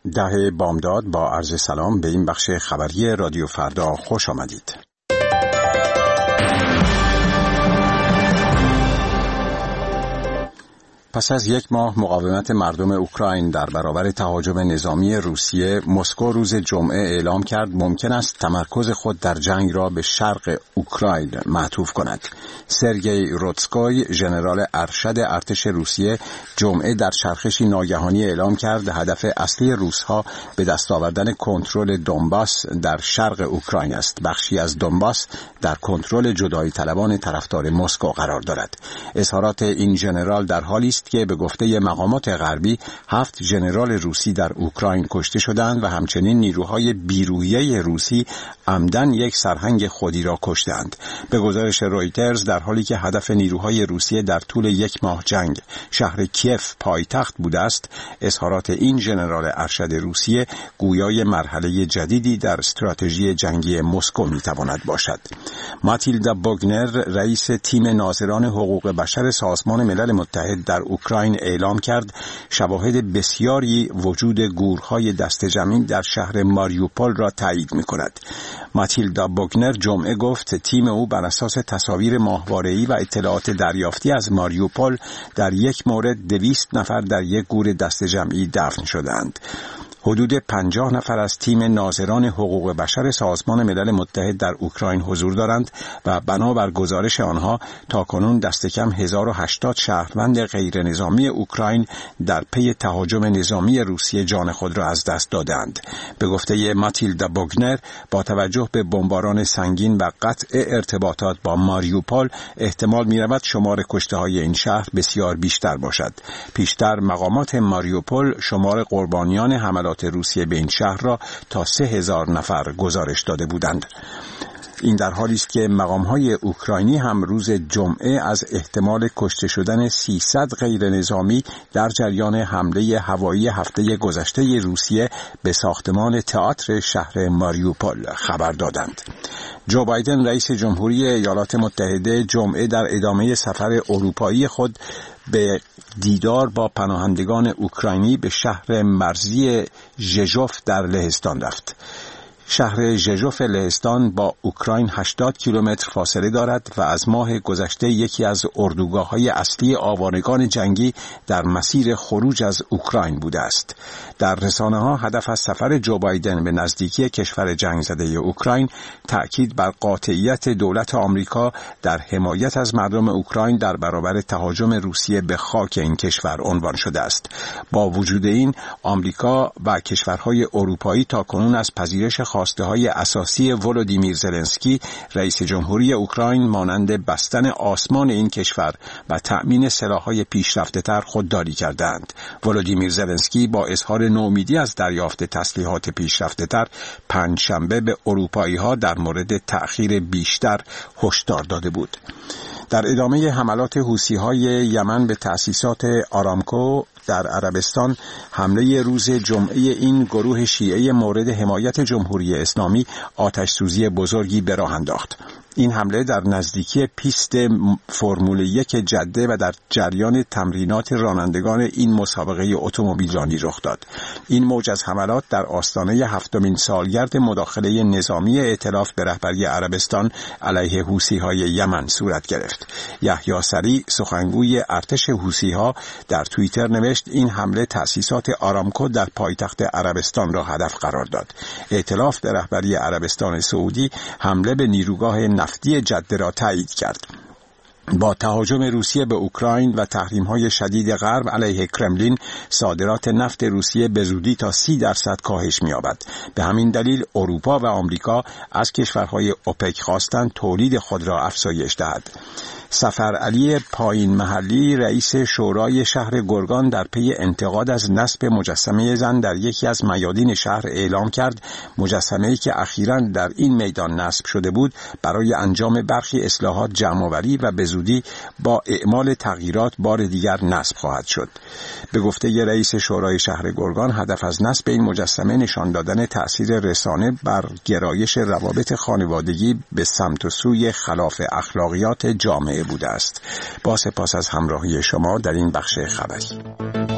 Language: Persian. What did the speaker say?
10 بامداد با عرض سلام به این بخش خبری رادیو فردا خوش آمدید. پس از یک ماه مقاومت مردم اوکراین در برابر تهاجم نظامی روسیه، مسکو روز جمعه اعلام کرد ممکن است تمرکز خود در جنگ را به شرق اوکراین معطوف کند. سرگئی روتسکوی، ژنرال ارشد ارتش روسیه، جمعه در چرخشی ناگهانی اعلام کرد هدف اصلی روس‌ها به دست آوردن کنترل دونباس در شرق اوکراین است. بخشی از دونباس در کنترل جدایی طلبان طرفدار مسکو قرار دارد. اظهارات این ژنرال در حالی است که به گفته مقامات غربی 7 ژنرال روسی در اوکراین کشته شدند و همچنین نیروهای بیروحیه روسی عمدن یک سرهنگ خودی را کشتند. به گزارش رویترز، در حالی که هدف نیروهای روسیه در طول یک ماه جنگ شهر کیف پایتخت بوده است، اظهارات این ژنرال ارشد روسیه گویای مرحله جدیدی در استراتژی جنگی مسکو میتواند باشد. ماتیلدا بوگنر، رئیس تیم ناظران حقوق بشر سازمان ملل متحد در اوکراین، اعلام کرد شواهد بسیاری وجود گورهای دست جمعی در شهر ماریوپول را تایید می‌کند. ماتیلدا بوگنر جمعه گفت تیم او بر اساس تصاویر ماهواره‌ای و اطلاعات دریافتی از ماریوپول در یک مورد 200 نفر در یک گور دست جمعی دفن شدند. حدود 50 نفر از تیم ناظران حقوق بشر سازمان ملل متحد در اوکراین حضور دارند و بنابر گزارش آنها تاکنون دست کم 1080 شهروند غیر نظامی اوکراین در پی تهاجم نظامی روسیه جان خود را از دست دادند. به گفته ماتیلدا بوگنر، با توجه به بمباران سنگین و قطع ارتباطات با ماریوپول، احتمال می‌رود شمار کشته‌های این شهر بسیار بیشتر باشد. پیشتر مقامات ماریوپول شمار قربانیان حملات روسیه به این شهر را تا 3000 نفر گزارش داده بودند. این در حالی است که مقام‌های اوکراینی هم روز جمعه از احتمال کشته شدن 300 غیر نظامی در جریان حمله هوایی هفته گذشته روسیه به ساختمان تئاتر شهر ماریوپول خبر دادند. جو بایدن، رئیس جمهوری ایالات متحده، جمعه در ادامه سفر اروپایی خود به دیدار با پناهندگان اوکراینی به شهر مرزی ژژوف در لهستان رفت. شهر ژژوف لهستان با اوکراین 80 کیلومتر فاصله دارد و از ماه گذشته یکی از اردوگاه‌های اصلی آوارگان جنگی در مسیر خروج از اوکراین بوده است. در رسانه‌ها هدف از سفر جو بایدن به نزدیکی کشور جنگ زده اوکراین تأکید بر قاطعیت دولت آمریکا در حمایت از مردم اوکراین در برابر تهاجم روسیه به خاک این کشور عنوان شده است. با وجود این، آمریکا و کشورهای اروپایی تاکنون از پذیرش خواسته‌های اساسی ولودیمیر زلنسکی، رئیس جمهوری اوکراین، مانند بستن آسمان این کشور و تأمین سلاح‌های پیشرفته‌تر خودداری کردند. ولودیمیر زلنسکی با اظهار نومیدی از دریافت تسلیحات پیشرفته‌تر پنجشنبه به اروپایی‌ها در مورد تأخیر بیشتر هشدار داده بود. در ادامه حملات حوثی‌های یمن به تأسیسات آرامکو در عربستان، حمله روز جمعه این گروه شیعه مورد حمایت جمهوری اسلامی آتش‌سوزی بزرگی به راه انداخت. این حمله در نزدیکی پیست فرمول 1 جده و در جریان تمرینات رانندگان این مسابقه اتومبیلرانی رخ داد. این موج از حملات در آستانه 7مین سالگرد مداخله نظامی ائتلاف به رهبری عربستان علیه حوثی‌های یمن صورت گرفت. یحیی سریع، سخنگوی ارتش حوثی‌ها، در توییتر نوشت این حمله تأسیسات آرامکو در پایتخت عربستان را هدف قرار داد. ائتلاف به رهبری عربستان سعودی حمله به نیروگاه نفتی جده را تایید کرد. با تهاجم روسیه به اوکراین و تحریم‌های شدید غرب علیه کرملین، صادرات نفت روسیه به زودی تا 30% کاهش می‌یابد. به همین دلیل اروپا و آمریکا از کشورهای اوپک خواستند تولید خود را افزایش دهد. سفر علی پایین محلی، رئیس شورای شهر گرگان، در پی انتقاد از نصب مجسمه زن در یکی از میادین شهر اعلام کرد مجسمه‌ای که اخیراً در این میدان نصب شده بود برای انجام برخی اصلاحات جمع‌آوری و به زودی با اعمال تغییرات بار دیگر نصب خواهد شد. به گفته رئیس شورای شهر گرگان، هدف از نصب این مجسمه نشان دادن تأثیر رسانه بر گرایش روابط خانوادگی به سمت و سوی خلاف اخلاقیات جامعه بوده است. با سپاس از همراهی شما در این بخش خبری.